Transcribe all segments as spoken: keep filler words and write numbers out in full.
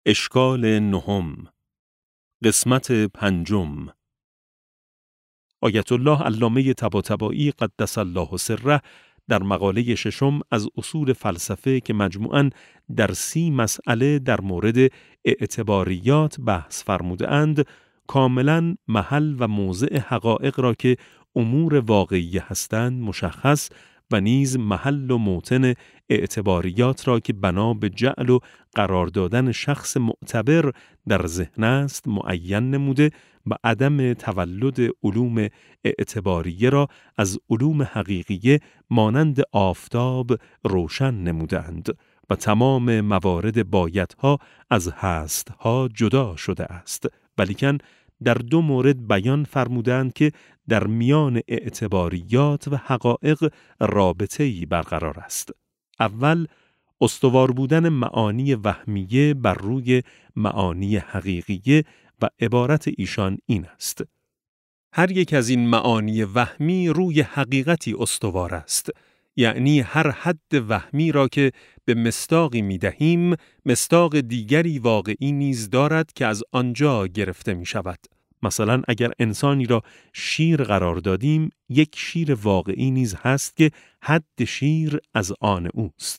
اشکال نهم، قسمت پنجم. آیت الله علامه طباطبایی قدس الله سره در مقاله ششم از اصول فلسفه که مجموعاً در سی مسئله در مورد اعتباریات بحث فرموده‌اند، کاملاً محل و موضع حقایق را که امور واقعی هستند مشخص و نیز محل و موطن اعتباریات را که بنا به جعل و قرار دادن شخص معتبر در ذهن است معین نموده و عدم تولد علوم اعتباریه را از علوم حقیقیه مانند آفتاب روشن نمودند و تمام موارد بایدها از هستها جدا شده است، ولیکن در دو مورد بیان فرمودند که در میان اعتباریات و حقایق رابطه‌ای برقرار است. اول، استوار بودن معانی وهمیه بر روی معانی حقیقیه و عبارت ایشان این است: هر یک از این معانی وهمی روی حقیقتی استوار است، یعنی هر حد وهمی را که به مصداقی می دهیم، مصداق دیگری واقعی نیز دارد که از آنجا گرفته می شود. مثلا اگر انسانی را شیر قرار دادیم، یک شیر واقعی نیز هست که حد شیر از آن اوست.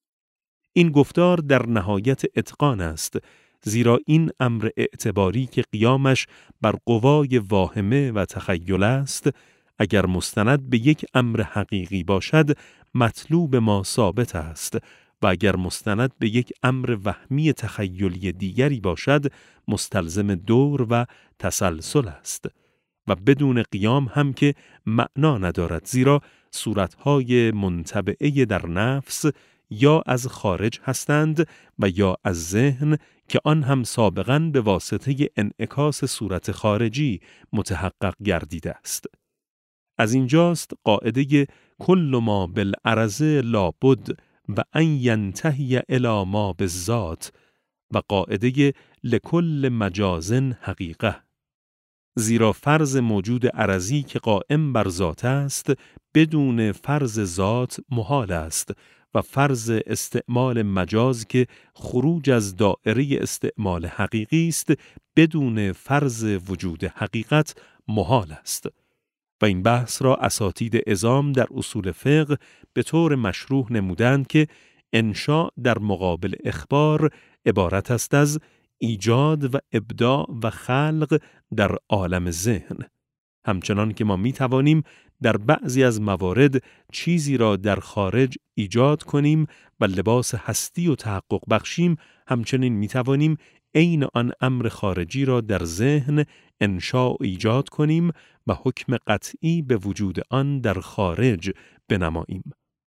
این گفتار در نهایت اتقان است، زیرا این امر اعتباری که قیامش بر قوای واهمه و تخیل است، اگر مستند به یک امر حقیقی باشد مطلوب ما ثابت است و اگر مستند به یک امر وهمی تخیلی دیگری باشد مستلزم دور و تسلسل است و بدون قیام هم که معنا ندارد، زیرا صورتهای منطبعه در نفس یا از خارج هستند و یا از ذهن که آن هم سابقاً به واسطه انعکاس صورت خارجی متحقق گردیده است. از اینجاست قاعده کل ما بالعرض لابد و ان ینتهی الی ما بالذات و قاعده لکل مجاز حقیقه، زیرا فرض موجود عرضی که قائم بر ذات است بدون فرض ذات محال است و فرض استعمال مجاز که خروج از دائره استعمال حقیقی است بدون فرض وجود حقیقت محال است. و این بحث را اساتید عظام در اصول فقه به طور مشروح نمودند که انشاء در مقابل اخبار عبارت است از ایجاد و ابداع و خلق در عالم ذهن. همچنان که ما می توانیم در بعضی از موارد چیزی را در خارج ایجاد کنیم و لباس هستی و تحقق بخشیم، همچنین می توانیم عین آن امر خارجی را در ذهن انشاء ایجاد کنیم و حکم قطعی به وجود آن در خارج بنماییم.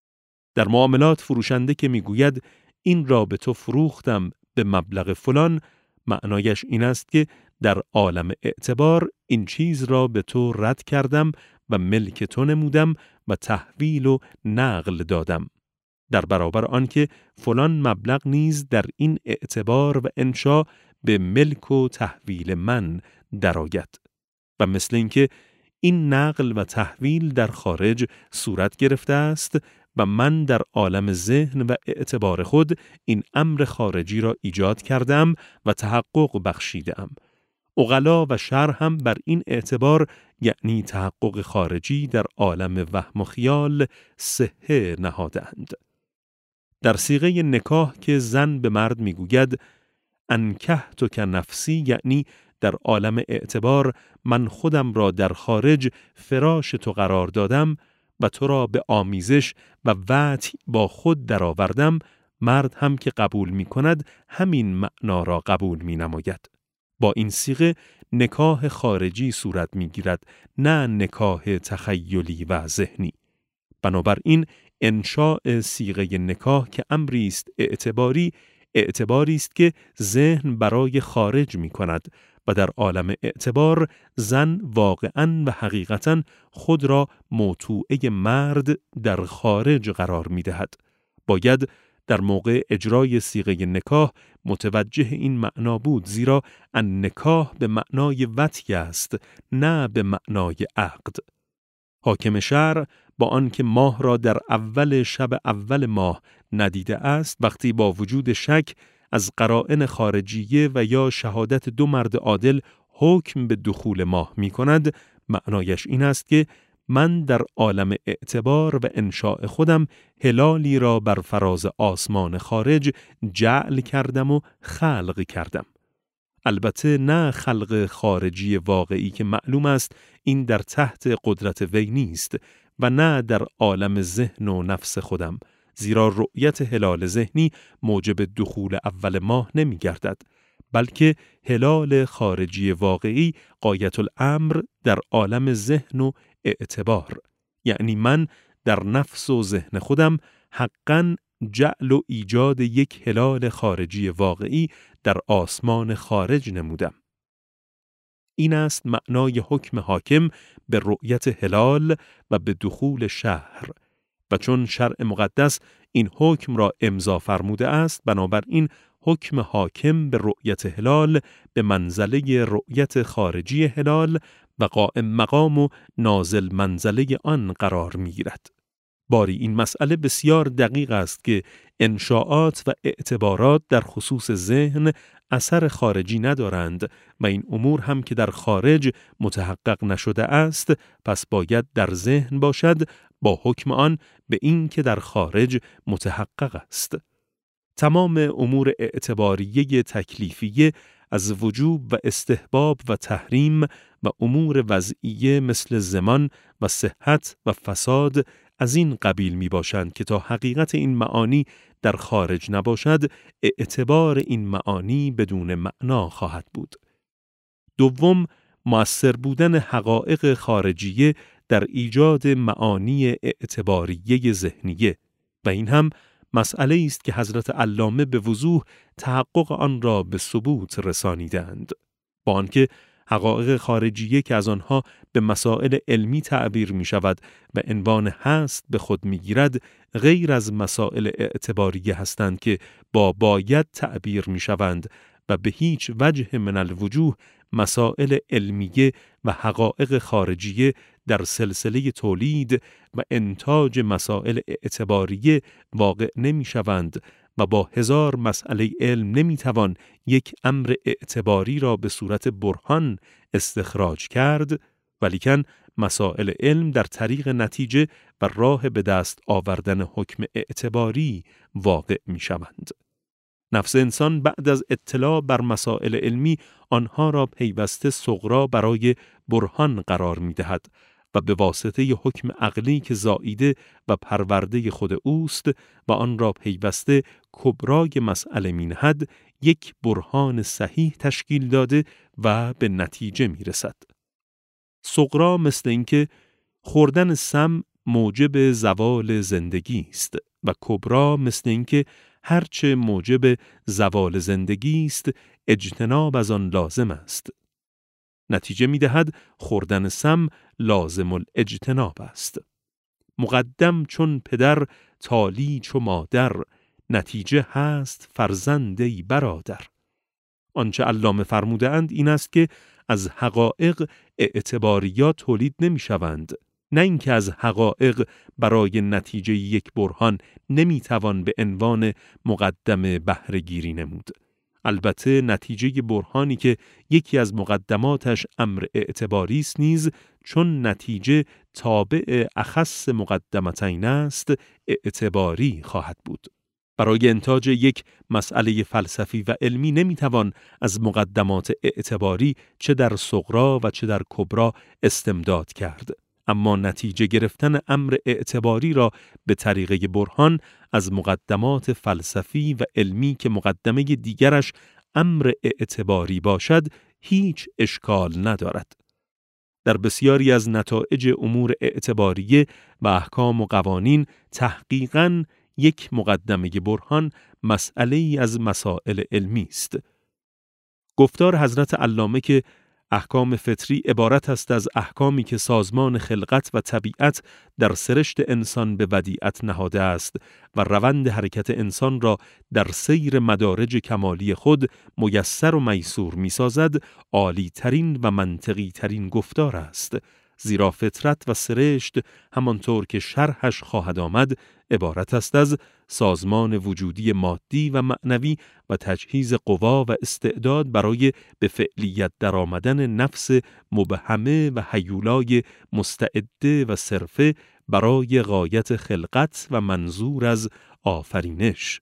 در معاملات فروشنده که میگوید این را به تو فروختم به مبلغ فلان، معنایش این است که در عالم اعتبار این چیز را به تو رد کردم و ملک تو نمودم و تحویل و نقل دادم، در برابر آن که فلان مبلغ نیز در این اعتبار و انشاء به ملک و تحویل من درآید. و مثل اینکه این نقل و تحویل در خارج صورت گرفته است و من در عالم ذهن و اعتبار خود این امر خارجی را ایجاد کردم و تحقق بخشیدم. عقلا و شرع هم بر این اعتبار، یعنی تحقق خارجی در عالم وهم و خیال، صحه نهادند. در صیغه نکاح که زن به مرد میگوید انکحتک نفسی، یعنی در عالم اعتبار من خودم را در خارج فراش تو قرار دادم و تو را به آمیزش و وطی با خود درآوردم، مرد هم که قبول می کند همین معنا را قبول می نماید. با این صیغه نکاح خارجی صورت می گیرد، نه نکاح تخیلی و ذهنی. بنابراین انشاء صیغه نکاح که امری است اعتباری، اعتباری است که ذهن برای خارج می کند و در عالم اعتبار زن واقعاً و حقیقتاً خود را موطوعه مرد در خارج قرار می دهد. باید در موقع اجرای صیغه نکاح متوجه این معنا بود، زیرا النکاح به معنای وطی است، نه به معنای عقد. حاکم شرع با آنکه ماه را در اول شب اول ماه ندیده است، وقتی با وجود شک از قرائن خارجیه و یا شهادت دو مرد عادل حکم به دخول ماه می کند، معنایش این است که من در عالم اعتبار و انشاء خودم هلالی را بر فراز آسمان خارج جعل کردم و خلق کردم. البته نه خلق خارجی واقعی که معلوم است این در تحت قدرت وی نیست و نه در عالم ذهن و نفس خودم، زیرا رؤیت هلال ذهنی موجب دخول اول ماه نمی گردد، بلکه هلال خارجی واقعی غایت الامر در عالم ذهن و اعتبار، یعنی من در نفس و ذهن خودم حقاً جعل و ایجاد یک هلال خارجی واقعی در آسمان خارج نمودم. این است معنای حکم حاکم به رؤیت هلال و به دخول شهر، و چون شرع مقدس این حکم را امضا فرموده است، بنابراین حکم حاکم به رؤیت هلال به منزله رؤیت خارجی هلال و قائم مقام و نازل منزله آن قرار می‌گیرد. باری این مسئله بسیار دقیق است که انشاءات و اعتبارات در خصوص ذهن اثر خارجی ندارند و این امور هم که در خارج متحقق نشده است، پس باید در ذهن باشد با حکم آن به این که در خارج متحقق است. تمام امور اعتباریه تکلیفیه از وجوب و استحباب و تحریم و امور وضعیه مثل زمان و صحت و فساد از این قبیل می باشند که تا حقیقت این معانی در خارج نباشد، اعتبار این معانی بدون معنا خواهد بود. دوم، مؤثر بودن حقایق خارجیه در ایجاد معانی اعتباریه ذهنیه، و این هم مسئله است که حضرت علامه به وضوح تحقق آن را به ثبوت رسانیدند، با آنکه حقایق خارجیه که از آنها به مسائل علمی تعبیر می شود و عنوان هست به خود می گیرد، غیر از مسائل اعتباریه هستند که با باید تعبیر می شوند و به هیچ وجه من الوجوه مسائل علمیه و حقایق خارجیه در سلسله تولید و انتاج مسائل اعتباریه واقع نمی شوند و با هزار مسئله علم نمی توان یک امر اعتباری را به صورت برهان استخراج کرد، ولیکن مسائل علم در طریق نتیجه و راه به دست آوردن حکم اعتباری واقع می شوند. نفس انسان بعد از اطلاع بر مسائل علمی آنها را پیوسته صغرا برای برهان قرار می دهد و به واسطه حکم عقلی که زائیده و پرورده خود اوست و آن را پیوسته کبرای مسئله می نهد، یک برهان صحیح تشکیل داده و به نتیجه می رسد. صغرا مثل اینکه خوردن سم موجب زوال زندگی است و کبرا مثل اینکه هرچه موجب زوال زندگی است اجتناب از آن لازم است. نتیجه می دهد خوردن سم لازم الاجتناب است. مقدم چون پدر تالی چو مادر، نتیجه هست فرزندی برادر. آنچه علامه فرموده اند این است که از حقایق اعتباریات تولید نمی شوند، نه اینکه از حقایق برای نتیجه یک برهان نمی توان به عنوان مقدم بهره گیری نمود. البته نتیجه برهانی که یکی از مقدماتش امر اعتباری است نیز چون نتیجه تابع اخص مقدمتین است اعتباری خواهد بود. برای انتاج یک مسئله فلسفی و علمی نمیتوان از مقدمات اعتباری چه در صغرا و چه در کبرا استمداد کرد، اما نتیجه گرفتن امر اعتباری را به طریق برهان از مقدمات فلسفی و علمی که مقدمه دیگرش امر اعتباری باشد هیچ اشکال ندارد. در بسیاری از نتایج امور اعتباریه و احکام و قوانین تحقیقاً یک مقدمه برهان مسئله ای از مسائل علمی است. گفتار حضرت علامه که احکام فطری عبارت است از احکامی که سازمان خلقت و طبیعت در سرشت انسان به ودیعت نهاده است و روند حرکت انسان را در سیر مدارج کمالی خود میسر و میسور می سازد، عالی ترین و منطقی ترین گفتار است، زیرا فطرت و سرشت همانطور که شرحش خواهد آمد عبارت است از سازمان وجودی مادی و معنوی و تجهیز قوا و استعداد برای به فعلیت درآمدن نفس مبهمه و هیولای مستعده و صرفه برای غایت خلقت و منظور از آفرینش.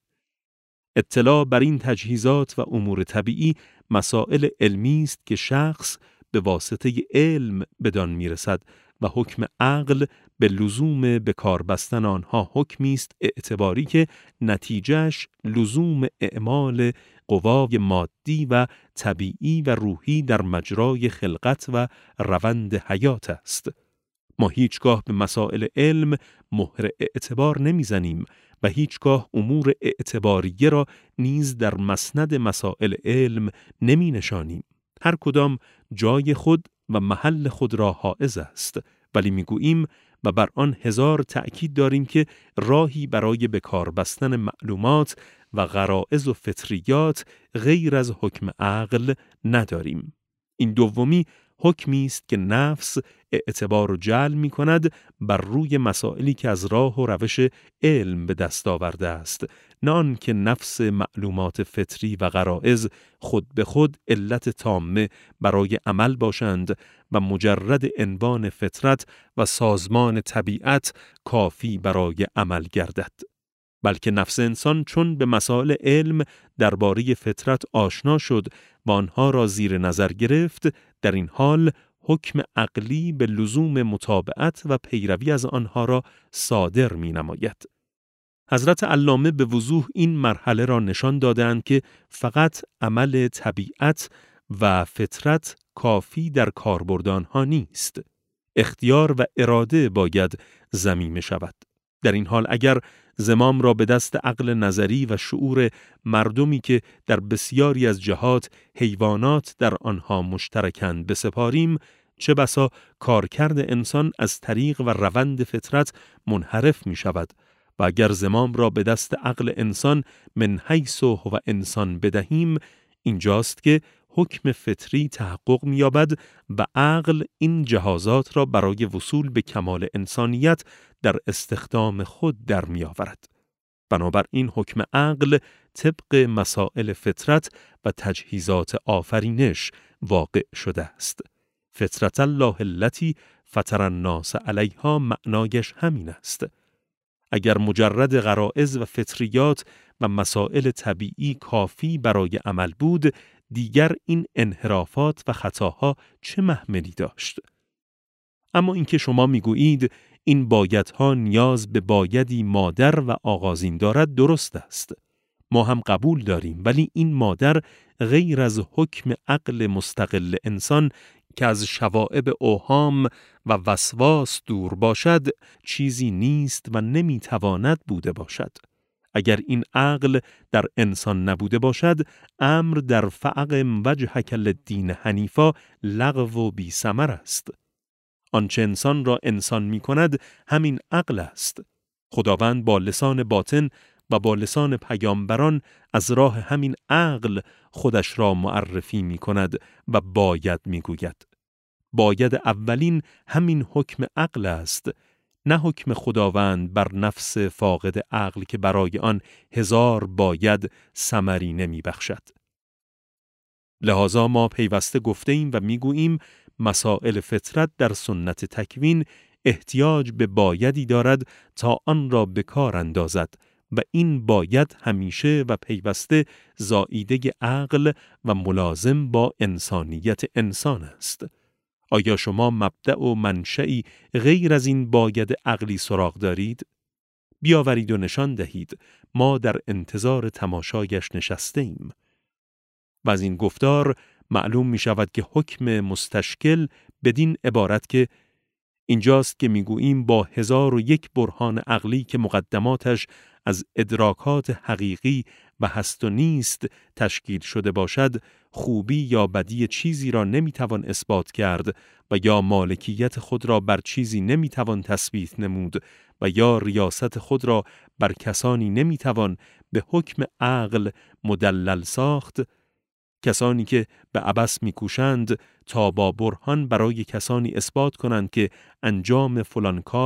اطلاع بر این تجهیزات و امور طبیعی مسائل علمی است که شخص به واسطه علم بدان میرسد و حکم عقل به لزوم به کار بستن آنها حکمی است اعتباری که نتیجهش لزوم اعمال قوای مادی و طبیعی و روحی در مجرای خلقت و روند حیات است. ما هیچگاه به مسائل علم مهر اعتبار نمیزنیم و هیچگاه امور اعتباریه را نیز در مسند مسائل علم نمی نشانیم. هر کدام جای خود و محل خود را حائز است، ولی میگوییم و بر آن هزار تأکید داریم که راهی برای به کار بستن معلومات و غرائز و فطریات غیر از حکم عقل نداریم. این دومی حکمی است که نفس اعتبار و جعل می کند بر روی مسائلی که از راه و روش علم به دست آورده است، نه آن که نفس معلومات فطری و غرائز خود به خود علت تامه برای عمل باشند و مجرد عنوان فطرت و سازمان طبیعت کافی برای عمل گردد. بلکه نفس انسان چون به مسائل علم درباره فطرت آشنا شد و آنها را زیر نظر گرفت، در این حال حکم عقلی به لزوم متابعت و پیروی از آنها را صادر می نماید. حضرت علامه به وضوح این مرحله را نشان دادند که فقط عمل طبیعت و فطرت کافی در کاربرد آنها نیست. اختیار و اراده باید ضمیمه شود. در این حال اگر زمام را به دست عقل نظری و شعور مردمی که در بسیاری از جهات حیوانات در آنها مشترکند بسپاریم، چه بسا کارکرد انسان از طریق و روند فطرت منحرف می شود و اگر زمام را به دست عقل انسان من حیث و انسان بدهیم، اینجاست که حکم فطری تحقق می‌یابد و عقل این جهازات را برای وصول به کمال انسانیت در استخدام خود در می‌آورد. بنابراین حکم عقل طبق مسائل فطرت و تجهیزات آفرینش واقع شده است. فطرت الله التی فطر الناس علیها معنایش همین است. اگر مجرد غرائز و فطریات و مسائل طبیعی کافی برای عمل بود، دیگر این انحرافات و خطاها چه محملی داشت؟ اما اینکه شما میگویید این بایدها نیاز به بایدی مادر و آغازین دارد درست است. ما هم قبول داریم، ولی این مادر غیر از حکم عقل مستقل انسان که از شوائب اوهام و وسواس دور باشد چیزی نیست و نمیتواند بوده باشد. اگر این عقل در انسان نبوده باشد، امر در فأقم وجهک للدین حنیفا لغو و بی ثمر است. آنچه انسان را انسان می کند همین عقل است. خداوند با لسان باطن و با لسان پیامبران از راه همین عقل خودش را معرفی می کند و باید می گوید. باید اولین همین حکم عقل است، نه حکم خداوند بر نفس فاقد عقل که برای آن هزار باید ثمری نمی بخشد. لذا ما پیوسته گفته ایم و می گوییم مسائل فطرت در سنت تکوین احتیاج به بایدی دارد تا آن را به کار اندازد و این باید همیشه و پیوسته زائیده عقل و ملازم با انسانیت انسان است. آیا شما مبدأ و منشئی غیر از این باید عقلی سراغ دارید؟ بیاورید و نشان دهید. ما در انتظار تماشایش نشسته ایم. و از این گفتار معلوم می شود که حکم مستشکل بدین عبارت که اینجاست که میگوییم با هزار و یک برهان عقلی که مقدماتش از ادراکات حقیقی و هست و نیست تشکیل شده باشد، خوبی یا بدی چیزی را نمیتوان اثبات کرد و یا مالکیت خود را بر چیزی نمیتوان تثبیت نمود و یا ریاست خود را بر کسانی نمیتوان به حکم عقل مدلل ساخت. کسانی که به عبث میکوشند تا با برهان برای کسانی اثبات کنند که انجام فلان کار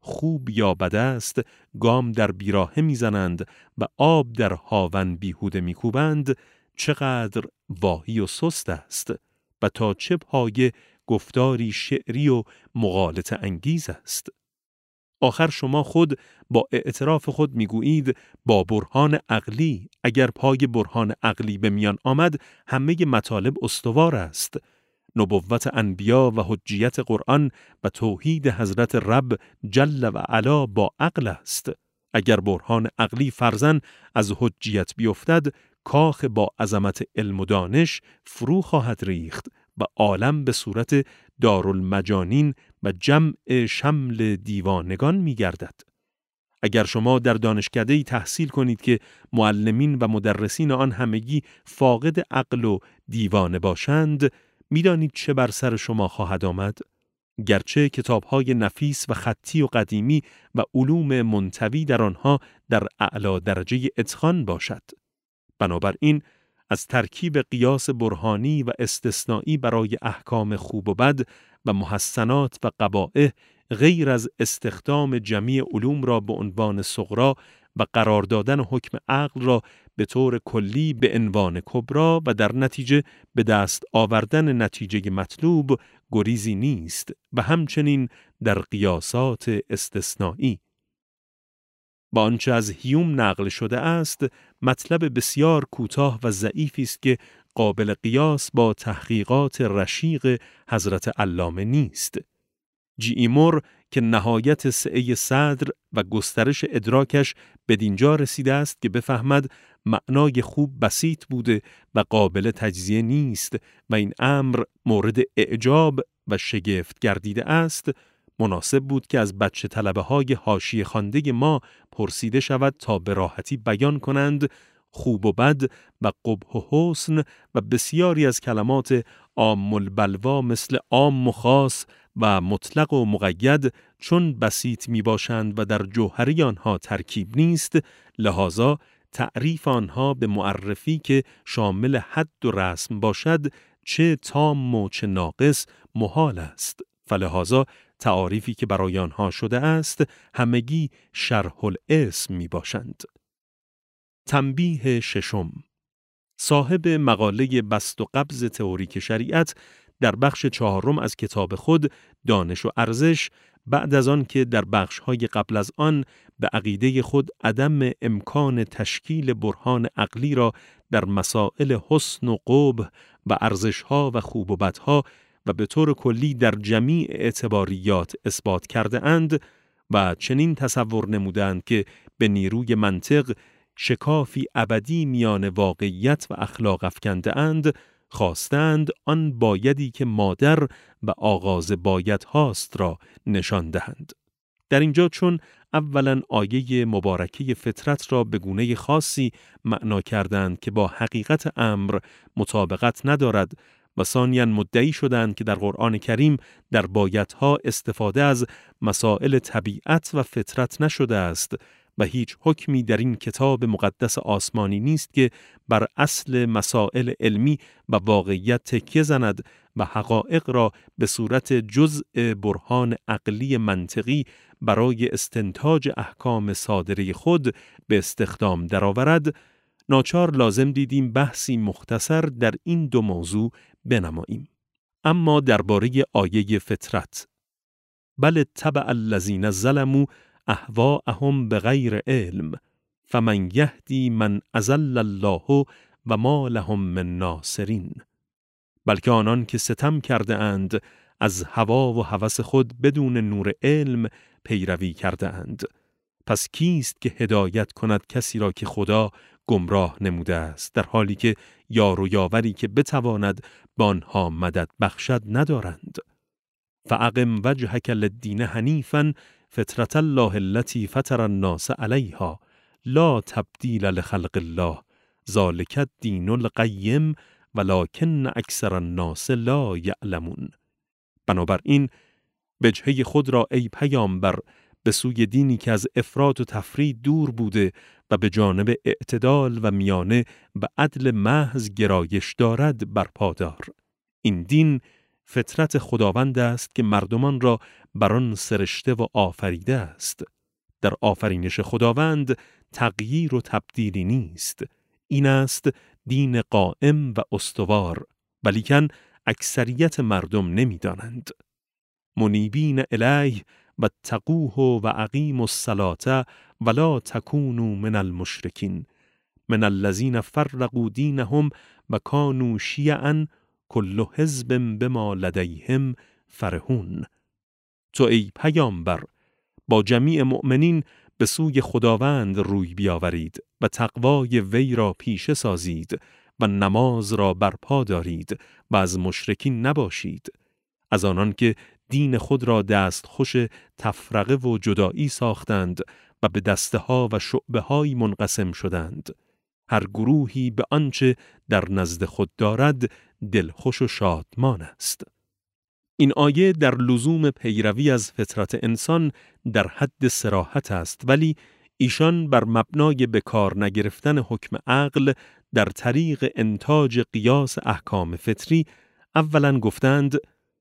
خوب یا بد است گام در بیراهه میزنند و آب در هاون بیهوده میکوبند، چقدر واهی و سست است و تا چه پایه گفتاری شعری و مغالطه انگیز است. آخر شما خود با اعتراف خود میگویید با برهان عقلی، اگر پای برهان عقلی به میان آمد همه مطالب استوار است. نبوت انبیا و حجیت قرآن و توحید حضرت رب جل و علا با عقل است. اگر برهان عقلی فرضاً از حجیت بیفتد، کاخ با عظمت علم و دانش فرو خواهد ریخت و عالم به صورت دارالمجانین و جمع شمل دیوانگان می گردد. اگر شما در دانشکده‌ای تحصیل کنید که معلمین و مدرسین آن همگی فاقد عقل و دیوانه باشند، می‌دانید چه بر سر شما خواهد آمد؟ گرچه کتاب‌های نفیس و خطی و قدیمی و علوم منطوی در آنها در اعلی درجه اتقان باشد. بنابراین از ترکیب قیاس برهانی و استثنایی برای احکام خوب و بد و محسنات و قبائح غیر از استخدام جمیع علوم را به عنوان صغرا و قرار دادن حکم عقل را به طور کلی به عنوان کبرا و در نتیجه به دست آوردن نتیجه مطلوب گریزی نیست و همچنین در قیاسات استثنایی. با آنچه از هیوم نقل شده است، مطلب بسیار کوتاه و ضعیفی است که قابل قیاس با تحقیقات رشیق حضرت علامه نیست. جی ای مور که نهایت سعه صدر و گسترش ادراکش بدینجا رسیده است که بفهمد معنای خوب بسیط بوده و قابل تجزیه نیست و این امر مورد اعجاب و شگفت گردیده است، مناسب بود که از بچه طلبه های حاشیه خوانده ما پرسیده شود تا به راحتی بیان کنند خوب و بد و قبح و حسن و بسیاری از کلمات عام البلوا مثل عام و خاص و مطلق و مقید چون بسیط می باشند و در جوهری آنها ترکیب نیست، لذا تعریف آنها به معرفی که شامل حد و رسم باشد چه تام و چه ناقص محال است. فلذا تعاریفی که برای آنها شده است همگی شرح الاسم می باشند. تنبیه ششم. صاحب مقاله بسط و قبض تئوریک شریعت در بخش چهارم از کتاب خود دانش و ارزش، بعد از آن که در بخش‌های قبل از آن به عقیده خود عدم امکان تشکیل برهان عقلی را در مسائل حسن و قبح و ارزش‌ها و خوب و بدها و به طور کلی در جمیع اعتباریات اثبات کرده اند و چنین تصور نمودند که به نیروی منطق شکافی ابدی میان واقعیت و اخلاق افکنده اند، خواستند آن بایدی که مادر و آغاز باید هاست را نشان دهند. در اینجا چون اولا آیه مبارکه فطرت را به گونه خاصی معنا کردند که با حقیقت امر مطابقت ندارد و ثانیاً مدعی شدند که در قرآن کریم در بایدها استفاده از مسائل طبیعت و فطرت نشده است و هیچ حکمی در این کتاب مقدس آسمانی نیست که بر اصل مسائل علمی و واقعیت تکیه زند و حقایق را به صورت جزء برهان عقلی منطقی برای استنتاج احکام صادره خود به استخدام درآورد، ناچار لازم دیدیم بحثی مختصر در این دو موضوع بنماییم. اما درباره آیه فطرت، بل اتبع الذین ظلموا اهواءهم بغیر علم فمن یهدی من اضل الله و ما لهم من ناصرین. بلکه آنان که ستم کرده اند از هوا و هوس خود بدون نور علم پیروی کرده اند، پس کیست که هدایت کند کسی را که خدا گمراه نموده است، در حالی که یار و یاوری که بتواند به آنها مدد بخشد ندارند. فاقم وجهک للدین حنیفا فطرة الله التي فطر الناس علیها لا تبدیل لخلق الله ذلک الدین القیم ولکن اکثر الناس لا یعلمون. بنابراین وجهه خود را ای پیامبر به سوی دینی که از افراط و تفرید دور بوده و به جانب اعتدال و میانه و عدل محض گرایش دارد برپادار. این دین فطرت خداوند است که مردمان را بر آن سرشته و آفریده است. در آفرینش خداوند تغییر و تبدیلی نیست. این است دین قائم و استوار، ولیکن اکثریت مردم نمی‌دانند. منیبین الیه و تقوه و اقیموا الصلاة ولا تکونوا من المشرکین من الذین فرقوا دینهم و کانوا شیعا کل حزب بما لدیهم فرحون. تو ای پیامبر با جمیع مؤمنین به سوی خداوند روی بیاورید و تقوای وی را پیشه سازید و نماز را برپا دارید و از مشرکین نباشید، از آنان که دین خود را دست خوش تفرقه و جدایی ساختند و به دسته ها و شعبه های منقسم شدند. هر گروهی به آنچه در نزد خود دارد دلخوش و شادمان است. این آیه در لزوم پیروی از فطرت انسان در حد صراحت است، ولی ایشان بر مبنای به کار نگرفتن حکم عقل در طریق انتاج قیاس احکام فطری اولاً گفتند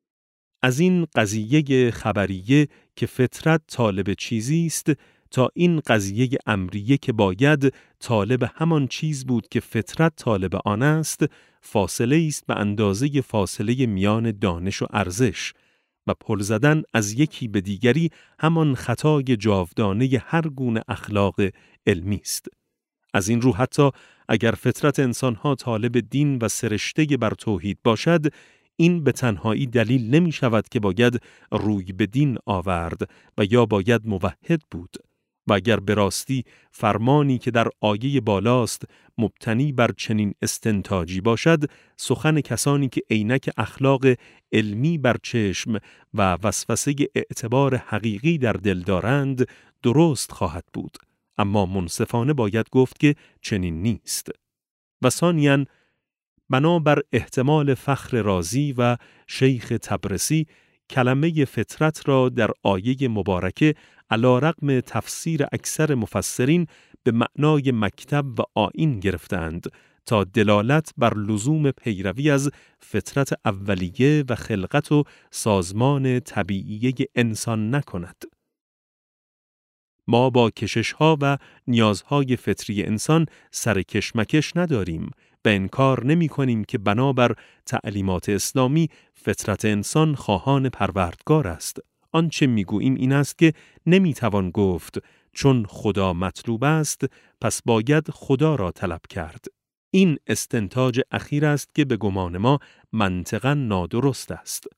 از این قضیه خبریه که فطرت طالب چیزی است تا این قضیه امریه که باید طالب همان چیز بود که فطرت طالب آن است، فاصله است به اندازه فاصله میان دانش و ارزش و پل زدن از یکی به دیگری همان خطای جاودانه هر گونه اخلاق علمی است. از این رو حتی اگر فطرت انسانها طالب دین و سرشته بر توحید باشد، این به تنهایی دلیل نمی شود که باید روی به دین آورد و یا باید موحد بود. و اگر به راستی فرمانی که در آیه بالاست مبتنی بر چنین استنتاجی باشد، سخن کسانی که عینک اخلاق علمی بر چشم و وسوسه اعتبار حقیقی در دل دارند درست خواهد بود. اما منصفانه باید گفت که چنین نیست. و ثانیاً بنابر احتمال فخر رازی و شیخ تبرسی، کلمه فطرت را در آیه مبارکه علی رغم تفسیر اکثر مفسرین به معنای مکتب و آیین گرفتند تا دلالت بر لزوم پیروی از فطرت اولیه و خلقت و سازمان طبیعیه انسان نکند. ما با کشش‌ها و نیازهای فطری انسان سر کشمکش نداریم و انکار نمی کنیم که بنابر تعلیمات اسلامی فطرت انسان خواهان پروردگار است. آنچه میگوییم این است که نمیتوان گفت چون خدا مطلوب است پس باید خدا را طلب کرد. این استنتاج اخیر است که به گمان ما منطقاً نادرست است.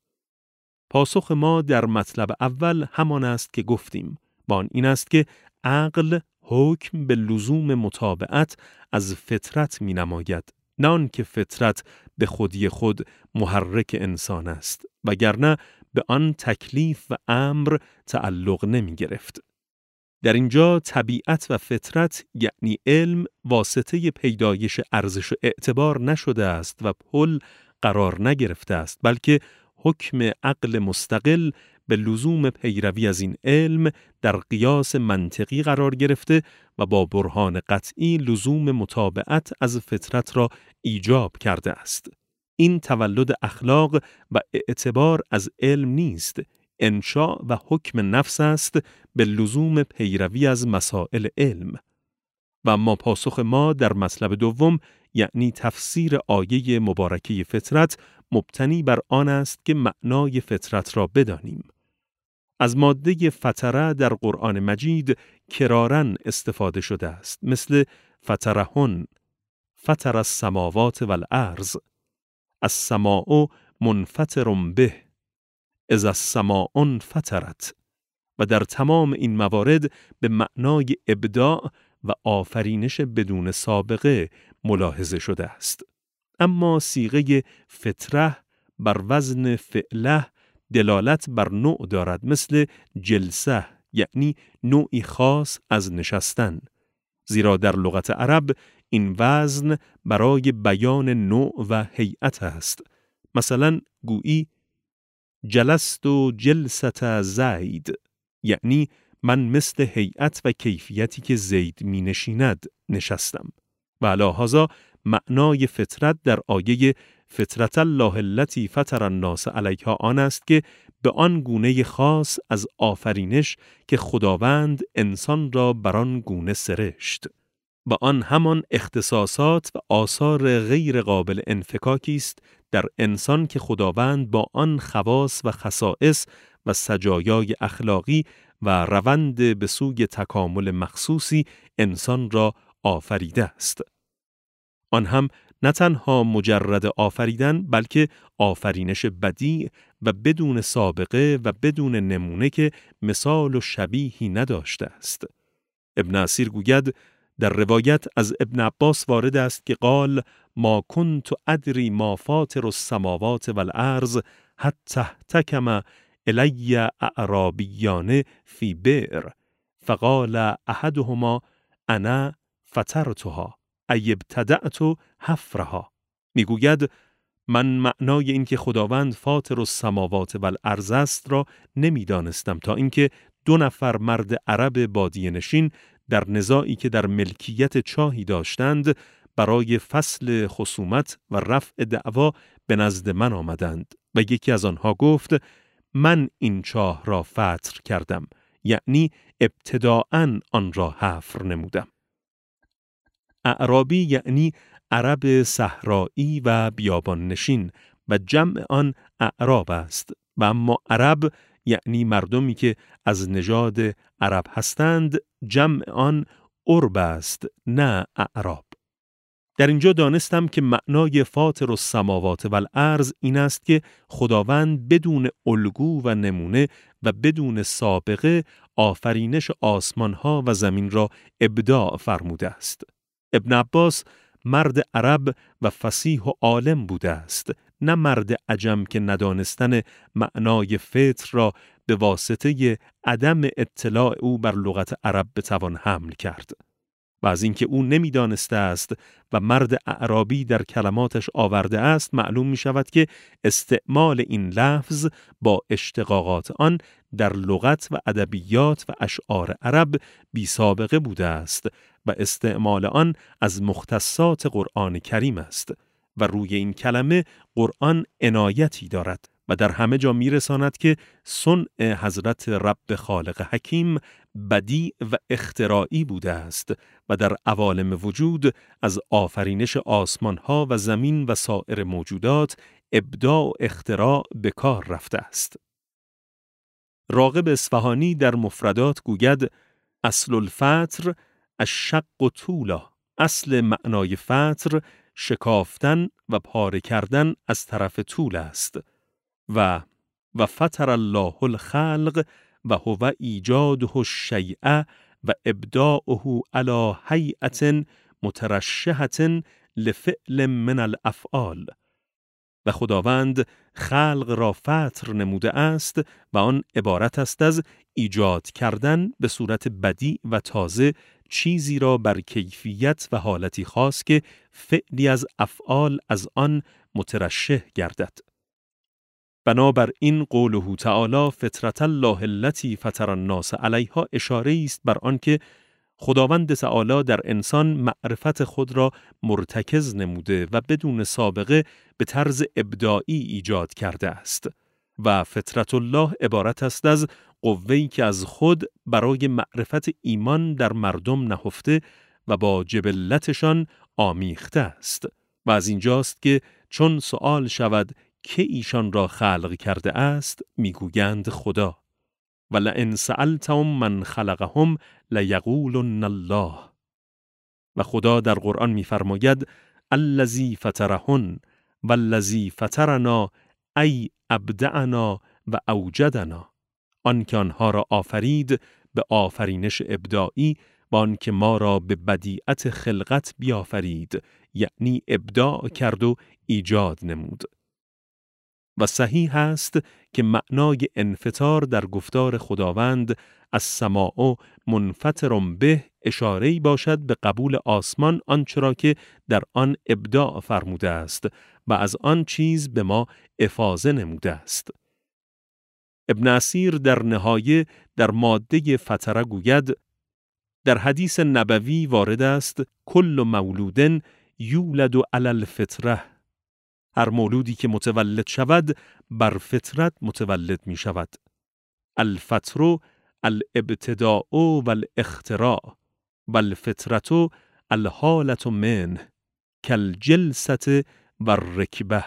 پاسخ ما در مطلب اول همان است که گفتیم، با آن این است که عقل حکم به لزوم متابعت از فطرت می نماید، نه آن که فطرت به خودی خود محرک انسان است، وگرنه به آن تکلیف و امر تعلق نمی گرفت. در اینجا طبیعت و فطرت یعنی علم واسطه پیدایش ارزش و اعتبار نشده است و پل قرار نگرفته است، بلکه حکم عقل مستقل به لزوم پیروی از این علم در قیاس منطقی قرار گرفته و با برهان قطعی لزوم متابعت از فطرت را ایجاب کرده است. این تولد اخلاق و اعتبار از علم نیست، انشاء و حکم نفس است به لزوم پیروی از مسائل علم. و اما پاسخ ما در مطلب دوم یعنی تفسیر آیه مبارکه فطرت مبتنی بر آن است که معنای فطرت را بدانیم. از ماده فطره در قرآن مجید کراراً استفاده شده است، مثل فطرهن، فطر السماوات والارض، السماء منفطر به، اذا السماء انفطرت، و در تمام این موارد به معنای ابداع و آفرینش بدون سابقه ملاحظه شده است. اما صیغه فطره بر وزن فعله دلالت بر نوع دارد، مثل جلسه یعنی نوعی خاص از نشستن، زیرا در لغت عرب این وزن برای بیان نوع و هیئت است. مثلا گویی جلست و جلست زید، یعنی من مثل هیئت و کیفیتی که زید می نشیند نشستم. و علی هذا معنای فطرت در آیه فطرت الله التي فطر الناس علیها آن است که به آن گونه خاص از آفرینش که خداوند انسان را بر آن گونه سرشت. و آن همان اختصاصات و آثار غیر قابل انفکاکی است در انسان که خداوند با آن خواص و خصائص و سجایای اخلاقی و روند به سوی تکامل مخصوصی انسان را آفریده است. آن هم نه تنها مجرد آفریدن بلکه آفرینش بدیع و بدون سابقه و بدون نمونه که مثال و شبیهی نداشته است. ابن اسیر گوید در روایت از ابن عباس وارد است که قال ما کنت ادری ما فاطر السماوات والارض حتی احتکم الی اعرابیان فی بئر فقال احدهما انا فطرتها ای ابتدأت حفرها. میگوید من معنای این که خداوند فاطر السماوات والارض است را نمیدانستم تا اینکه دو نفر مرد عرب بادیه نشین در نزاعی که در ملکیت چاهی داشتند برای فصل خصومت و رفع دعوا به نزد من آمدند و یکی از آنها گفت من این چاه را فطر کردم، یعنی ابتداءً آن را حفر نمودم. اعرابی یعنی عرب صحرایی و بیابان نشین و جمع آن اعراب است و اما عرب یعنی مردمی که از نژاد عرب هستند جمع آن عرب است نه اعراب. در اینجا دانستم که معنای فاطر السماوات والارض این است که خداوند بدون الگو و نمونه و بدون سابقه آفرینش آسمانها و زمین را ابداع فرموده است. ابن عباس مرد عرب و فصیح و عالم بوده است، نه مرد عجم که ندانستن معنای فطر را به واسطه عدم اطلاع او بر لغت عرب بتوان حمل کرد. و از اینکه او نمیدانسته است و مرد اعرابی در کلماتش آورده است معلوم می شود که استعمال این لفظ با اشتقاقات آن در لغت و ادبیات و اشعار عرب بی سابقه بوده است و استعمال آن از مختصات قرآن کریم است و روی این کلمه قرآن عنایتی دارد و در همه جا می رساند که صنع حضرت رب خالق حکیم بدیع و اختراعی بوده است و در عوالم وجود از آفرینش آسمانها و زمین و سایر موجودات ابداع و اختراع به کار رفته است. راغب اصفهانی در مفردات گوید اصل الفطر الشق طولا، اصل معنای فطر شکافتن و پاره کردن از طرف طول است و و فطر الله الخلق و هو ایجاده الشیء و ابداعه علی هیئة مترشحة لفعل من الافعال. و خداوند خلق را فطر نموده است و آن عبارت است از ایجاد کردن به صورت بدیع و تازه چیزی را بر کیفیت و حالتی خاص که فعلی از افعال از آن مترشح گردد. بنابر این قوله تعالی فطرت الله التي فطر الناس علیها اشاره است بر آنکه خداوند تعالی در انسان معرفت خود را مرتکز نموده و بدون سابقه به طرز ابداعی ایجاد کرده است و فطرت الله عبارت است از قوه‌ای که از خود برای معرفت ایمان در مردم نهفته و با جبلتشان آمیخته است و از اینجاست که چون سؤال شود که ایشان را خلق کرده است میگویند خدا و لئن سألتهم من خلقهم لیقولن الله. و خدا در قرآن می‌فرماید الذی فطرهن والذی فطرنا ای ابدعنا و اوجدنا، آن که آنها را آفرید به آفرینش ابداعی و آن که ما را به بدیعت خلقت بیافرید، یعنی ابداع کرد و ایجاد نمود. و صحیح است که معنای انفطار در گفتار خداوند السماء منفطر به اشاره‌ای باشد به قبول آسمان آنچه که در آن ابداع فرموده است و از آن چیز به ما افاضه نموده است. ابن اسیر در نهایه در ماده فطره گوید در حدیث نبوی وارد است کل مولود یولد علی الفطره هر مولودی که متولد شود بر فطرت متولد می شود. الفطر الابتداء والاختراع والفطرة الحالة منه کالجلسة والرکبة.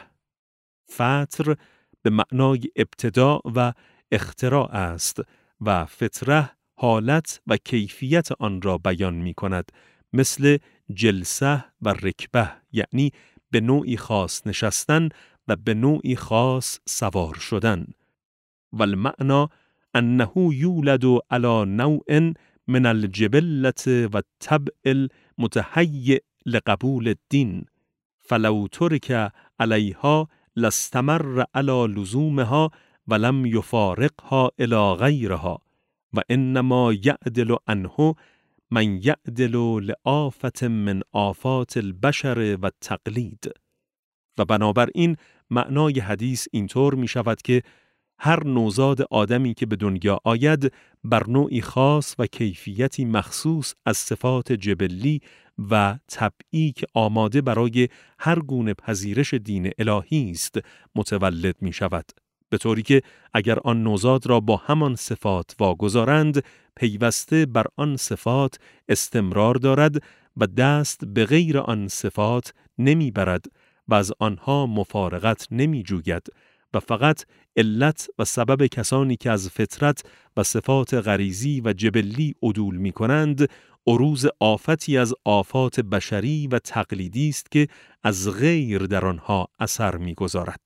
فطر به معنای ابتداء و اختراع است و فطره حالت و کیفیت آن را بیان می کند، مثل جلسه و رکبه، یعنی به نوعی خاص نشستن و به نوعی خاص سوار شدن. و المعنى انه یولد علی نوع من الجبلة و الطبع المتهیئ لقبول الدین فلو ترک علیها لاستمر علی لزومها ولم یفارقها الی غیرها و انما یعدل عنه من یعدل لآفة من آفات البشر و التقلید. و بنابراین معنای حدیث اینطور می شود که هر نوزاد آدمی که به دنیا آید بر نوعی خاص و کیفیتی مخصوص از صفات جبلی و طبعی که آماده برای هر گونه پذیرش دین الهی است متولد می شود، به طوری که اگر آن نوزاد را با همان صفات واگذارند پیوسته بر آن صفات استمرار دارد و دست به غیر آن صفات نمی برد و از آنها مفارقت نمی جوید و فقط علت و سبب کسانی که از فطرت و صفات غریزی و جبلی عدول می کنند عروض آفتی از آفات بشری و تقلیدی است که از غیر در آنها اثر می گذارد.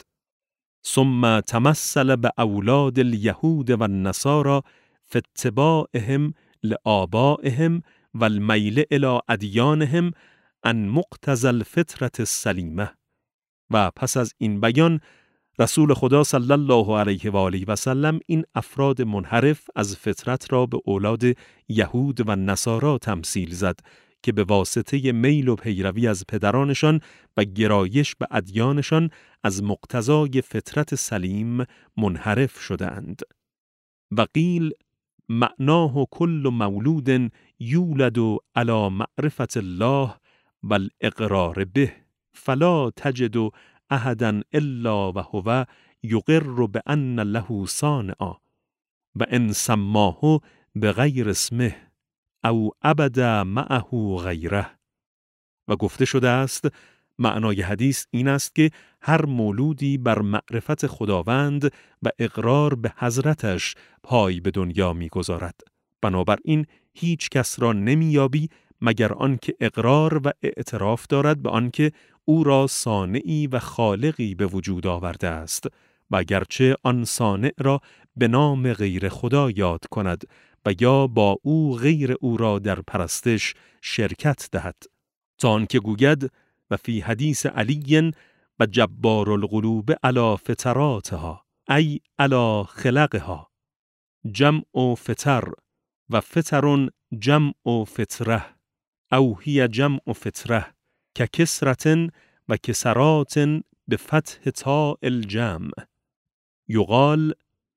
ثم تمثل به اولاد الیهود و النصارى فی اتباعهم لآبائهم و المیل الی ادیانهم عن مقتضی الفطرة السلیمه. و پس از این بیان رسول خدا صلی الله علیه و آله و سلم این افراد منحرف از فطرت را به اولاد یهود و نصارا تمثیل زد که به واسطه میل و پیروی از پدرانشان و گرایش به ادیانشان از مقتضای فطرت سلیم منحرف شدند. و قیل معناه کل مولود یولد علی معرفت الله و الاقرار به فلا تجد احدا الا و هو یقر بان له صانعا و ان سماه بغیر اسمه او عبد معه غیره. و گفته شده است معنای حدیث این است که هر مولودی بر معرفت خداوند و اقرار به حضرتش پای به دنیا می‌گذارد. بنابراین هیچ کس را نمی‌یابی مگر آنکه اقرار و اعتراف دارد به آنکه او را صانعی و خالقی به وجود آورده است و اگرچه آن صانع را به نام غیر خدا یاد کند و یا با او غیر او را در پرستش شرکت دهد، تا آنکه گوید و فی حدیث علی و جبار القلوب علی فطراتها ای علی خلقها جمع فطر و فطر جمع فطره او هی جمع فطره که کسرتن و کسرات به فتح تاء الجمع یقال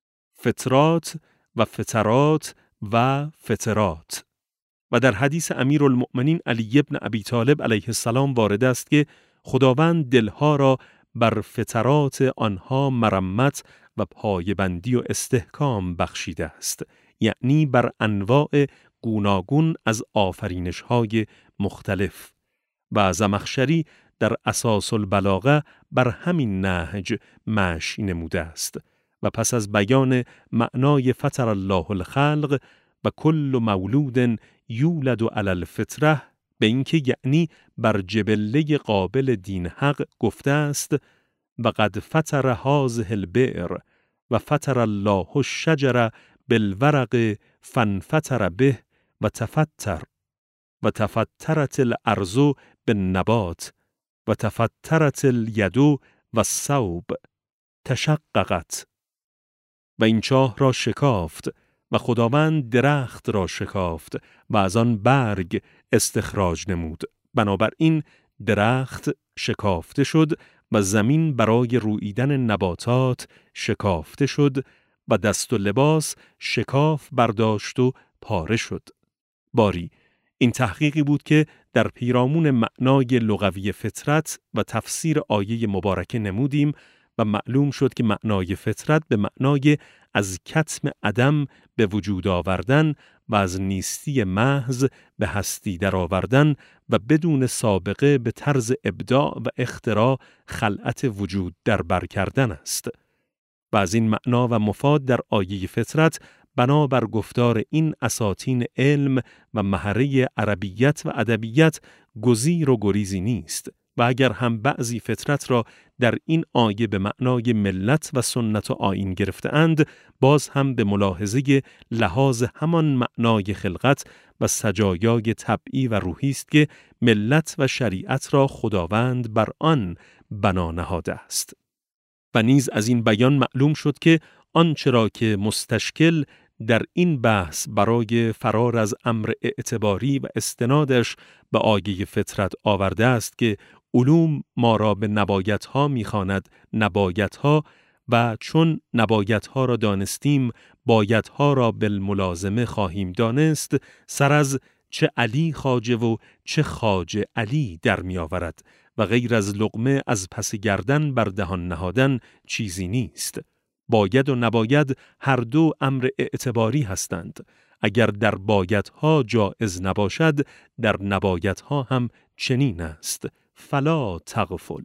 فطرات و فطرات و فطرات. و در حدیث امیرالمؤمنین علی ابن ابی طالب علیه السلام وارد است که خداوند دلها را بر فطرات آنها مرمت و پایبندی و استحکام بخشیده است، یعنی بر انواع گوناگون از آفرینش‌های مختلف. و زمخشری در اساس البلاغه بر همین نهج مشی نموده است و پس از بیان معنای فطر الله الخلق و کل مولود یولد علی الفطره به اینکه یعنی بر جبله قابل دین حق گفته است و قد فطر هذه البئر و فطر الله الشجر بالورق فانفطر به و تفتر و تفترت الارض بالنبات و تفترت الید و الثوب تشققت. و این چاه را شکافت و خداوند درخت را شکافت و از آن برگ استخراج نمود. بنابراین درخت شکافته شد و زمین برای روییدن نباتات شکافته شد و دست و لباس شکاف برداشت و پاره شد. باری این تحقیقی بود که در پیرامون معنای لغوی فطرت و تفسیر آیه مبارکه نمودیم و معلوم شد که معنای فطرت به معنای از کتم عدم به وجود آوردن و از نیستی محض به هستی درآوردن و بدون سابقه به طرز ابداع و اختراع خلعت وجود در بر کردن است. و از این معنا و مفاد در آیه فطرت بنابر گفتار این اساطین علم و مهره عربیت و ادبیت گزیر و گریزی نیست و اگر هم بعضی فطرت را در این آیه به معنای ملت و سنت و آیین گرفته اند، باز هم به ملاحظه لحاظ همان معنای خلقت و سجایای طبعی و روحی است که ملت و شریعت را خداوند بر آن بنا نهاده است. و نیز از این بیان معلوم شد که آنچه را که مستشکل در این بحث برای فرار از امر اعتباری و استنادش به آیه فطرت آورده است که علوم ما را به نبایت‌ها می‌خواند نبایت‌ها و چون نبایت‌ها را دانستیم بایدها را بالملازمه خواهیم دانست، سر از چه علی خواجه و چه خواجه علی در می‌آورد و غیر از لقمه از پس گردن بر دهان نهادن چیزی نیست. باید و نباید هر دو امر اعتباری هستند. اگر در بایدها جائز نباشد، در نبایدها هم چنین است. فلا تغفل.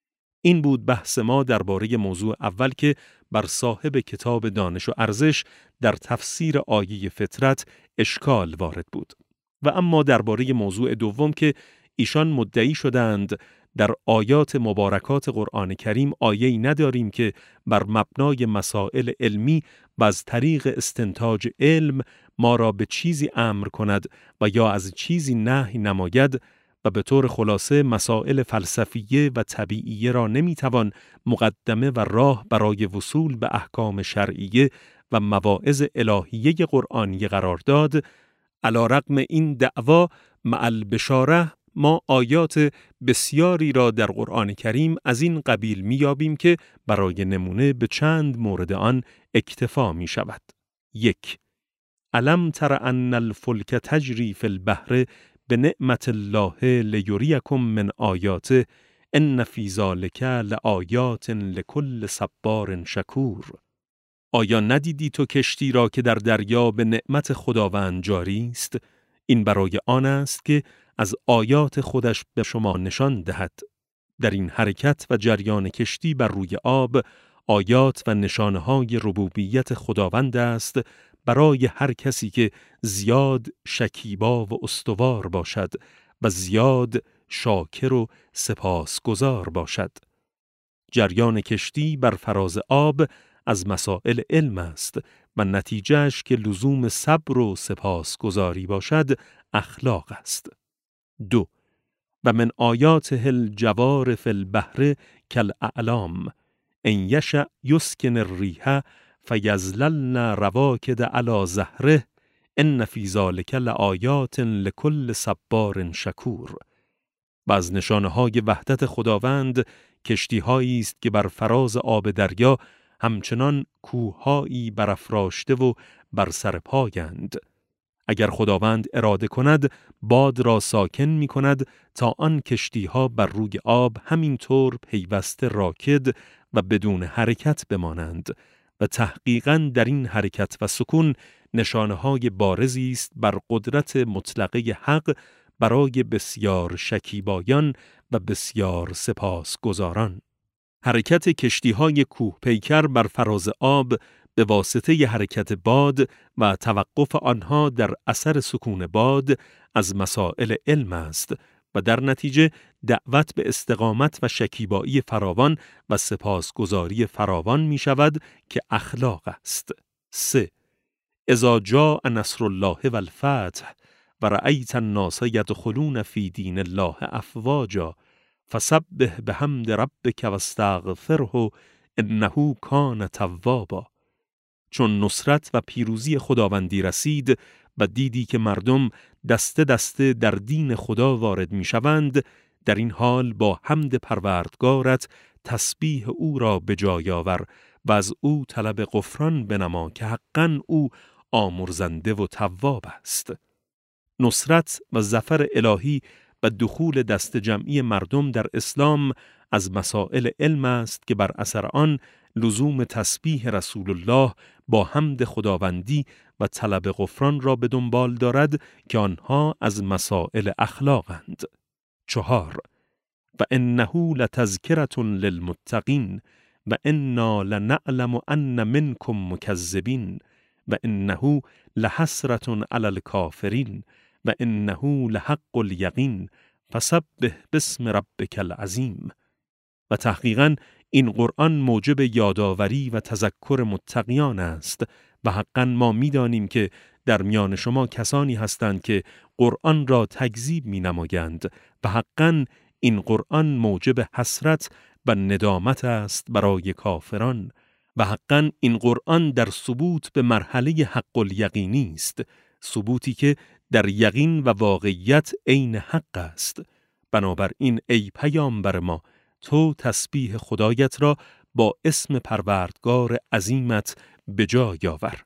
این بود بحث ما درباره موضوع اول که بر صاحب کتاب دانش و ارزش در تفسیر آیه فطرت اشکال وارد بود. و اما درباره موضوع دوم که ایشان مدعی شدند در آیات مبارکات قرآن کریم آیه‌ای نداریم که بر مبنای مسائل علمی و از طریق استنتاج علم ما را به چیزی امر کند و یا از چیزی نهی نماید و به طور خلاصه مسائل فلسفیه و طبیعیه را نمیتوان مقدمه و راه برای وصول به احکام شرعیه و مواعظ الهیه قرآنی قرار داد. علی رغم این دعوا مع البشاره ما آیات بسیاری را در قرآن کریم از این قبیل میابیم که برای نمونه به چند مورد آن اکتفا می شود. یک، الم تر ان الفلک تجری فی البحر بنعمت الله لیریکم من آیاته ان فی ذلک لآیات لکل صبار شکور. آیا ندیدی تو کشتی را که در دریا به نعمت خداوند جاری است؟ این برای آن است که از آیات خودش به شما نشان دهد. در این حرکت و جریان کشتی بر روی آب آیات و نشانهای ربوبیت خداوند است برای هر کسی که زیاد شکیبا و استوار باشد و زیاد شاکر و سپاسگزار باشد. جریان کشتی بر فراز آب از مسائل علم است و نتیجهش که لزوم صبر و سپاسگزاری باشد اخلاق است. دو، و من آیات الجوار فی البحر کالاعلام ان یشأ یسکن الریح فیظللن رواکد علی ظهره ان فی ذلک لآیات لکل صبار شکور. و از نشانه‌های وحدت خداوند کشتی‌هایی است که بر فراز آب دریا همچنان کوه‌هایی برافراشته و بر سر پایند. اگر خداوند اراده کند باد را ساکن می کند تا آن کشتی‌ها بر روی آب همینطور پیوسته راکد و بدون حرکت بمانند و تحقیقاً در این حرکت و سکون نشانه‌های بارزی است بر قدرت مطلقه حق برای بسیار شکیبایان و بسیار سپاسگزاران. حرکت کشتی‌های کوه پیکر بر فراز آب به واسطه حرکت باد و توقف آنها در اثر سکون باد از مسائل علم است و در نتیجه دعوت به استقامت و شکیبایی فراوان و سپاسگزاری فراوان می شود که اخلاق است. سه، اذا جاء نصر الله والفتح و رأیت الناس یدخلون فی دین الله افواجا فسبح بحمد ربک واستغفره انه کان توابا. چون نصرت و پیروزی خداوندی رسید و دیدی که مردم دسته دسته در دین خدا وارد می شوند، در این حال با حمد پروردگارت تسبیح او را به جای آور و از او طلب غفران بنما که حقاً او آمرزنده و تواب است. نصرت و ظفر الهی و دخول دست جمعی مردم در اسلام از مسائل علم است که بر اثر آن لزوم تسبیح رسول الله با حمد خداوندی و طلب غفران را به دنبال دارد که آنها از مسائل اخلاقند. چهار، و انه لتذکرة للمتقین و انا لنعلم ان منکم مکذبین و انه لحسرة علی الکافرین و انه لحق الیقین فسبح باسم ربک العظیم. و تحقیقاً این قرآن موجب یادآوری و تذکر متقیان است و حقاً ما می‌دانیم که در میان شما کسانی هستند که قرآن را تکذیب می‌نمایند و حقاً این قرآن موجب حسرت و ندامت است برای کافران و حقاً این قرآن در ثبوت به مرحله حق الیقینی است، ثبوتی که در یقین و واقعیت عین حق است. بنابراین ای پیامبر ما، تو تسبیح خدایت را با اسم پروردگار عظیمت به جای آور.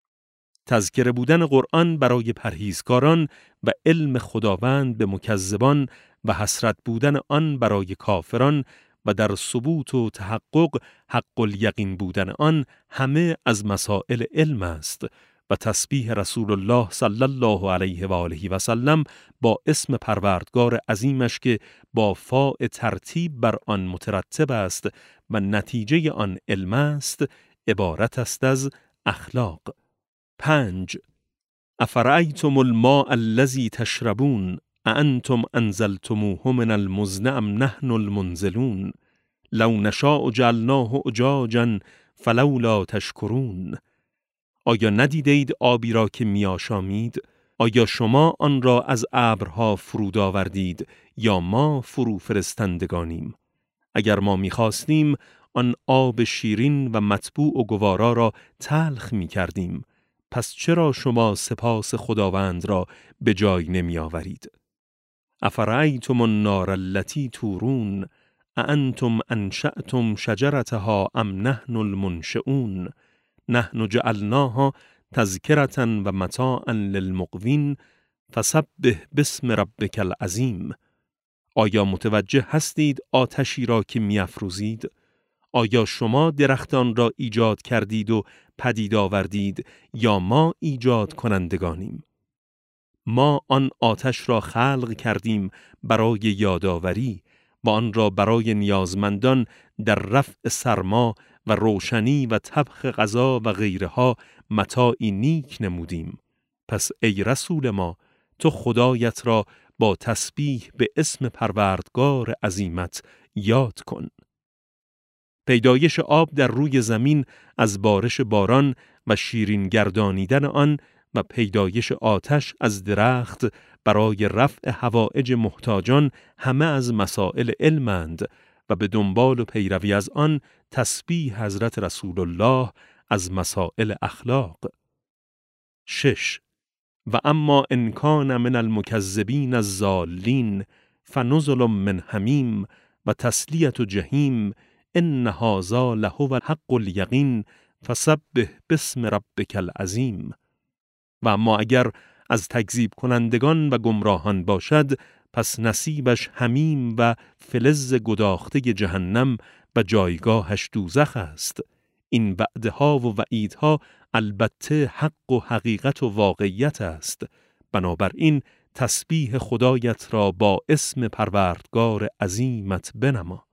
تذکره بودن قرآن برای پرهیزکاران و علم خداوند به مکذبان و حسرت بودن آن برای کافران و در ثبوت و تحقق حق الیقین بودن آن همه از مسائل علم است و تسبیح رسول الله صلی الله علیه و آله و سلم با اسم پروردگار عظیمش که با فاء ترتیب بر آن مترتب است و نتیجه آن علم است، عبارت است از اخلاق. پنج، افرأیتم الماء الذی تشربون اانتم انزلتموه من المزن ام نحن المنزلون لو نشاء جعلناه اجاجا فلولا تشکرون. آیا ندیدید آبی را که میآشامید؟ آیا شما آن را از ابرها فرود آوردید یا ما فرو فرستندگانیم؟ اگر ما می‌خواستیم آن آب شیرین و مطبوع و گوارا را تلخ می‌کردیم، پس چرا شما سپاس خداوند را به جای نمی آورید؟ افرأیتم النار التي تورون اانتم انشأتم شجرتها ام نحن المنشئون نحن جعلناها تذکرة و متاعا للمقوین فسبح باسم ربک العظیم. آیا متوجه هستید آتشی را که می‌افروزید؟ آیا شما درختان را ایجاد کردید و پدید آوردید یا ما ایجاد کنندگانیم؟ ما آن آتش را خلق کردیم برای یادآوری و آن را برای نیازمندان در رفع سرما و روشنی و طبخ غذا و غیرها متاعی نیک نمودیم. پس ای رسول ما، تو خدایت را با تسبیح به اسم پروردگار عظیمت یاد کن. پیدایش آب در روی زمین از بارش باران و شیرین گردانیدن آن و پیدایش آتش از درخت برای رفع حوائج محتاجان همه از مسائل علمند و به دنبال و پیروی از آن تسبیح حضرت رسول الله از مسائل اخلاق. شش، و اما ان کان من المکذبین الضالین فنزل من حمیم و تسلیة جحیم ان هذا لهو حق الیقین فسبح باسم ربک العظیم. و اما اگر از تکذیب کنندگان و گمراهان باشد، پس نصیبش حمیم و فلز گداخته جهنم و جایگاهش دوزخ است. این وعدها و وعیدها البته حق و حقیقت و واقعیت است. بنابراین تسبیح خدایت را با اسم پروردگار عظیمت بنما.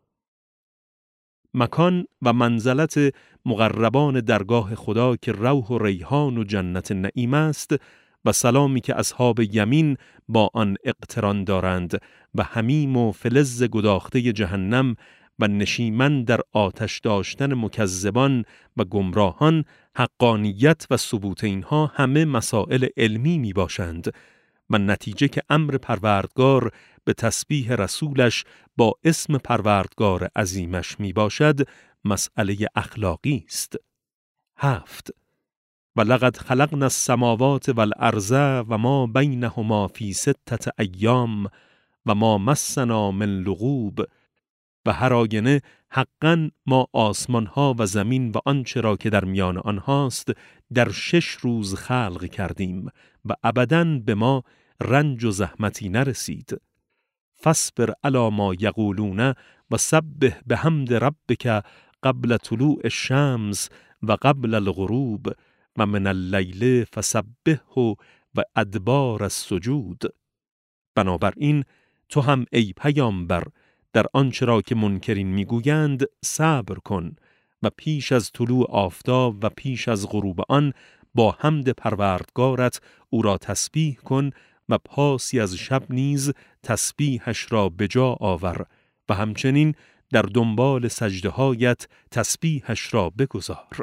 مکان و منزلت مقربان درگاه خدا که روح و ریحان و جنت نعیم است و سلامی که اصحاب یمین با آن اقتران دارند و حمیم و فلز گداخته جهنم و نشیمن در آتش داشتن مکذبان و گمراهان، حقانیت و ثبوت اینها همه مسائل علمی می باشند و نتیجه که امر پروردگار به تسبیح رسولش با اسم پروردگار عظیمش می باشد، مسئله اخلاقی است. هفت، و لقد خلقنا السماوات والارض و ما بینهما فی ستة ایام و ما مسنا من لغوب. و هر آینه حقاً ما آسمان ها و زمین و آنچه را که در میان آنهاست در شش روز خلق کردیم و ابداً به ما رنج و زحمتی نرسید. فاصبر علی ما یقولون و سبح بحمد ربک قبل طلوع الشمس و قبل الغروب و من اللیل فسبحه و ادبار السجود. بنابراین تو هم ای پیامبر در آنچه را که منکرین میگویند صبر کن و پیش از طلوع آفتاب و پیش از غروب آن با حمد پروردگارت او را تسبیح کن و پاسی از شب نیز تسبیحش را به جا آور و همچنین در دنبال سجدهایت تسبیحش را بگذار.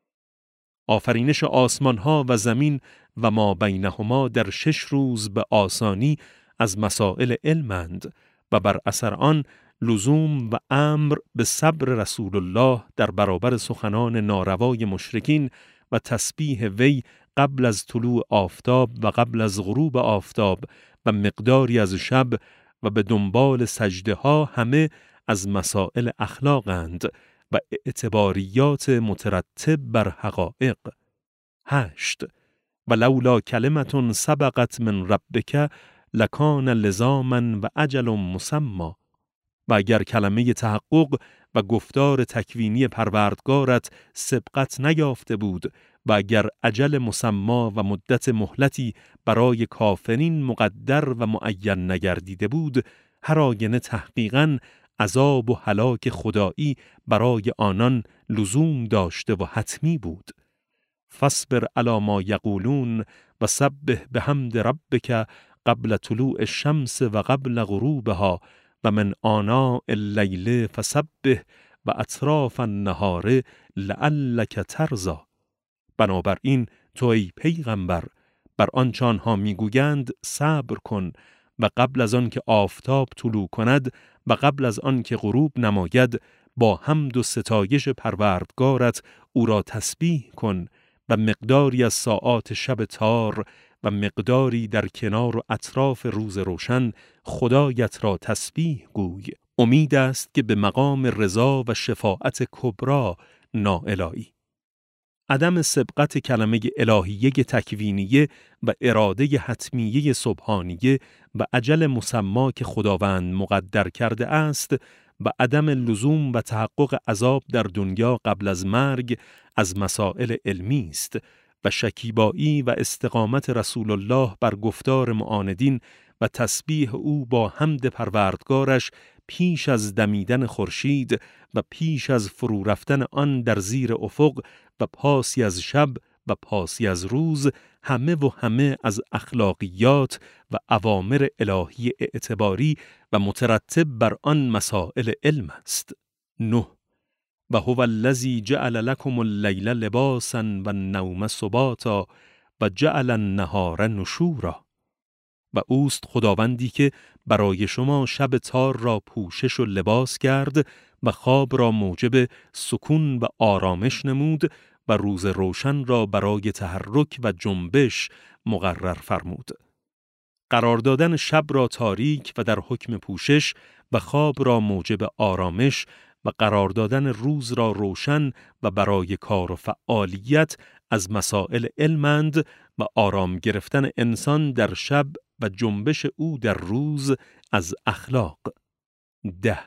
آفرینش آسمانها و زمین و ما بینهما در شش روز به آسانی از مسائل علمند و بر اثر آن لزوم و امر به صبر رسول الله در برابر سخنان ناروای مشرکین و تسبیح وی قبل از طلوع آفتاب و قبل از غروب آفتاب و مقداری از شب و به دنبال سجده ها همه از مسائل اخلاقند و اعتباریات مترتب بر حقائق. هشت. و لولا کلمة سبقت من ربک لکان لزاما و اجل مسمى. و اگر کلمه تحقق و گفتار تکوینی پروردگارت سبقت نیافته بود و اگر اجل مسما و مدت مهلتی برای کافرین مقدر و معین نگردیده بود، هر آینه تحقیقاً عذاب و هلاک خدایی برای آنان لزوم داشته و حتمی بود. فاصبر علی ما یقولون و سبح بحمد ربک قبل طلوع الشمس و قبل غروبها و من آناء اللیل فسبح و اطراف النهار لعلک ترضی. بنابراین تو ای پیغمبر بر آنچه آنها میگویند صبر کن و قبل از آن که آفتاب طلوع کند و قبل از آن که غروب نماید با حمد و ستایش پروردگارت او را تسبیح کن و مقداری از ساعات شب تار و مقداری در کنار و اطراف روز روشن خدایت را تسبیح گوی. امید است که به مقام رضا و شفاعت کبرا نائلایی. عدم سبقت کلمه الهیه تکوینیه و اراده حتمیه سبحانیه و اجل مسما که خداوند مقدر کرده است و عدم لزوم و تحقق عذاب در دنیا قبل از مرگ از مسائل علمی است و شکیبایی و استقامت رسول الله بر گفتار معاندین و تسبیح او با حمد پروردگارش پیش از دمیدن خورشید و پیش از فرو رفتن آن در زیر افق و پاسی از شب و پاسی از روز همه و همه از اخلاقیات و اوامر الهی اعتباری و مترتب بر آن مسائل علم است. نه. و هو الذی جعل لکم اللیل لباسا و النوم سباتا و جعل النهار نشورا. و اوست خداوندی که برای شما شب تار را پوشش و لباس کرد و خواب را موجب سکون و آرامش نمود و روز روشن را برای تحرک و جنبش مقرر فرمود. قرار دادن شب را تاریک و در حکم پوشش و خواب را موجب آرامش و قرار دادن روز را روشن و برای کار و فعالیت از مسائل علمند و آرام گرفتن انسان در شب و جنبش او در روز از اخلاق. ده.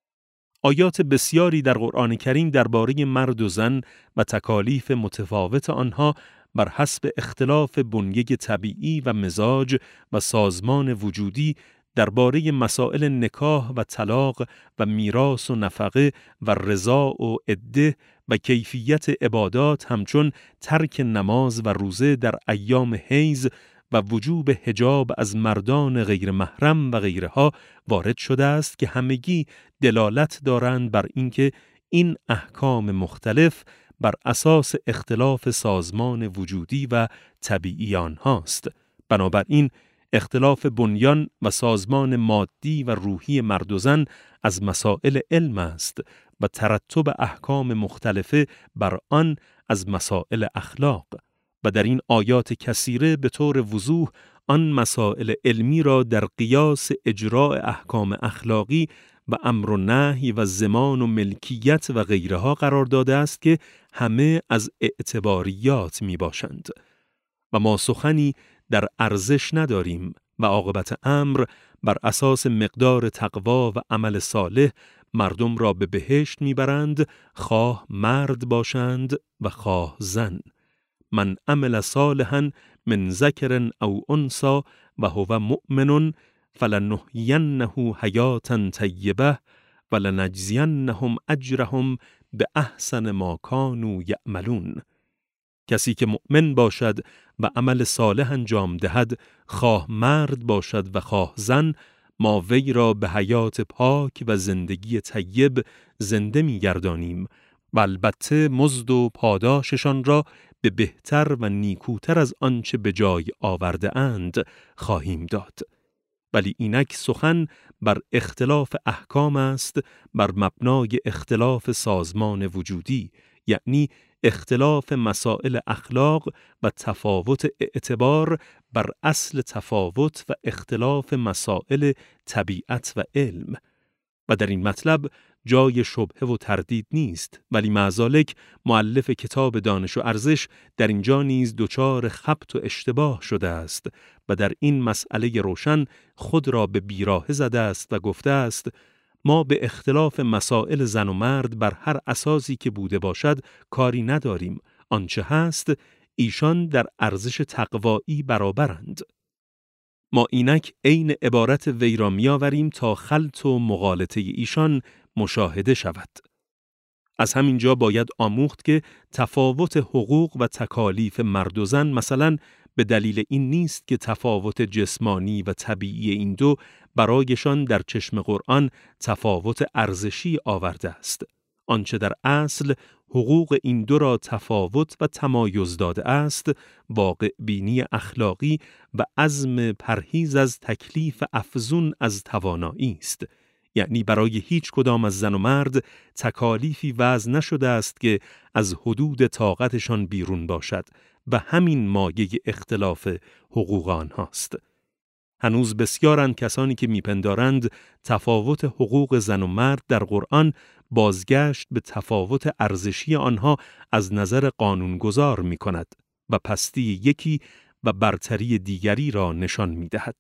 آیات بسیاری در قرآن کریم درباره مرد و زن و تکالیف متفاوت آنها بر حسب اختلاف بنیه طبیعی و مزاج و سازمان وجودی درباره مسائل نکاح و طلاق و میراث و نفقه و رضا و عده و کیفیت عبادات همچون ترک نماز و روزه در ایام حیض و وجوب حجاب از مردان غیر محرم و غیرها وارد شده است که همگی دلالت دارند بر اینکه این احکام مختلف بر اساس اختلاف سازمان وجودی و طبیعی آنهاست. بنابراین اختلاف بنیان و سازمان مادی و روحی مرد و زن از مسائل علم است و ترتب احکام مختلفه بر آن از مسائل اخلاق. و در این آیات کثیره به طور وضوح آن مسائل علمی را در قیاس اجراء احکام اخلاقی و امر و نهی و زمان و ملکیت و غیرها قرار داده است که همه از اعتباریات می باشند. و ما سخنی در ارزش نداریم و عاقبت امر بر اساس مقدار تقوا و عمل صالح مردم را به بهشت میبرند، خواه مرد باشند و خواه زن. من عمل صالحا من ذکر او انثی و هو مؤمن فلنحینه حیاتا طیبه ولنجزینهم اجرهم به احسن ما کانوا یعملون. کسی که مؤمن باشد و عمل صالح انجام دهد، خواه مرد باشد و خواه زن، ما وی را به حیات پاک و زندگی طیب زنده می گردانیم و البته مزد و پاداششان را به بهتر و نیکوتر از آنچه به جای آورده اند خواهیم داد. ولی اینک سخن بر اختلاف احکام است، بر مبنای اختلاف سازمان وجودی، یعنی اختلاف مسائل اخلاق و تفاوت اعتبار بر اصل تفاوت و اختلاف مسائل طبیعت و علم. و در این مطلب جای شبهه و تردید نیست، ولی معذالک مؤلف کتاب دانش و ارزش در اینجا نیز دچار خبط و اشتباه شده است و در این مسئله روشن خود را به بیراه زده است و گفته است ما به اختلاف مسائل زن و مرد بر هر اساسی که بوده باشد کاری نداریم. آنچه هست ایشان در ارزش تقوایی برابرند. ما اینک عین عبارت وی را می‌آوریم تا خلط و مغالطه ایشان مشاهده شود. از همین جا باید آموخت که تفاوت حقوق و تکالیف مرد و زن مثلا به دلیل این نیست که تفاوت جسمانی و طبیعی این دو برایشان در چشم قرآن تفاوت ارزشی آورده است. آنچه در اصل حقوق این دو را تفاوت و تمایز داده است، واقع بینی اخلاقی و عزم پرهیز از تکلیف افزون از توانایی است. یعنی برای هیچ کدام از زن و مرد تکالیفی وضع نشده است که از حدود طاقتشان بیرون باشد و همین مایه اختلاف حقوق آنهاست. هنوز بسیارند کسانی که میپندارند تفاوت حقوق زن و مرد در قرآن بازگشت به تفاوت ارزشی آنها از نظر قانونگذار می کند و پستی یکی و برتری دیگری را نشان می دهد.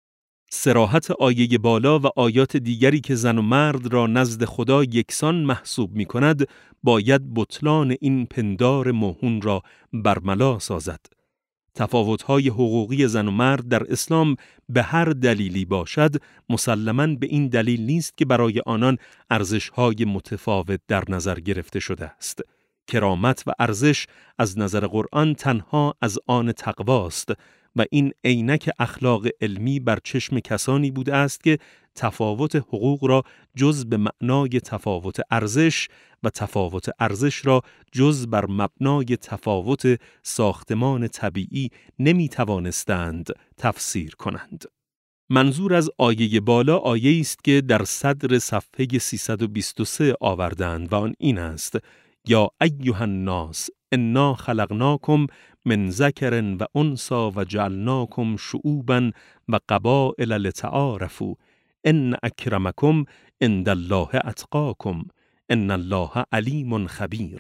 صراحت آیه بالا و آیات دیگری که زن و مرد را نزد خدا یکسان محسوب می کند باید بطلان این پندار موهون را برملا سازد. تفاوت‌های حقوقی زن و مرد در اسلام به هر دلیلی باشد، مسلماً به این دلیل نیست که برای آنان ارزش‌های متفاوت در نظر گرفته شده است. کرامت و ارزش از نظر قرآن تنها از آن تقواست و این عینک اخلاق علمی بر چشم کسانی بوده است که تفاوت حقوق را جز به معنای تفاوت ارزش و تفاوت ارزش را جز بر مبنای تفاوت ساختمان طبیعی نمی توانستند تفسیر کنند. منظور از آیه بالا آیه است که در صدر صفحه سیصد و بیست و سه آوردند و آن این است: یا ایها الناس انا خلقناکم من ذکر و انثی و جعلناکم شعوبا و قبائل لتعارفوا ان اکرمکم عند الله اتقاکم ان الله علیم خبیر.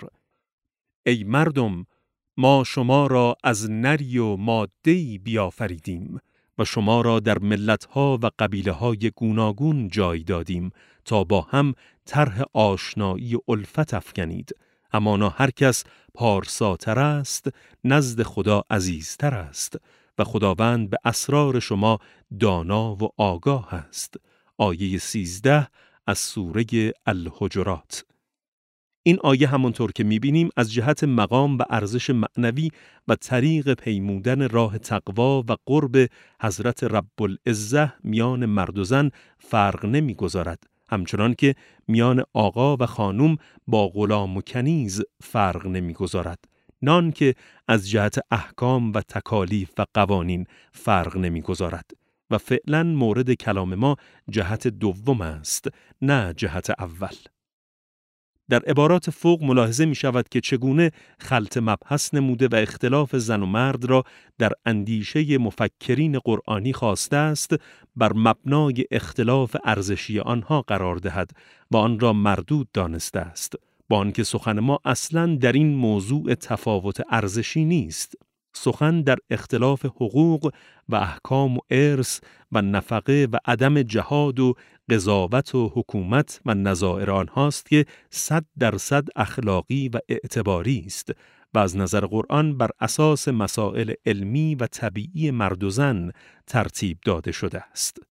ای مردم، ما شما را از نری و ماده‌ای بیافریدیم و شما را در ملت‌ها و قبیله‌های گوناگون جای دادیم تا با هم طرح آشنایی و الفت افکنید. همانا هر کس پارساتر است نزد خدا عزیزتر است و خداوند به اسرار شما دانا و آگاه است. آیه سیزده از سوره الحجرات. این آیه همانطور که می‌بینیم از جهت مقام و ارزش معنوی و طریق پیمودن راه تقوا و قرب حضرت رب العزة میان مرد و زن فرق نمی‌گذارد، همچنان که میان آقا و خانم با غلام و کنیز فرق نمی‌گذارد، نان که از جهت احکام و تکالیف و قوانین فرق نمی‌گذارد. و فعلا مورد کلام ما جهت دوم است، نه جهت اول. در عبارات فوق ملاحظه می شود که چگونه خلط مبحث نموده و اختلاف زن و مرد را در اندیشه مفکرین قرآنی خواسته است بر مبنای اختلاف ارزشی آنها قرار دهد و آن را مردود دانسته است، با آنکه سخن ما اصلاً در این موضوع تفاوت ارزشی نیست. سخن در اختلاف حقوق و احکام و ارث و نفقه و عدم جهاد و قضاوت و حکومت و نظائر آنهاست که صد درصد اخلاقی و اعتباری است و از نظر قرآن بر اساس مسائل علمی و طبیعی مرد و زن ترتیب داده شده است.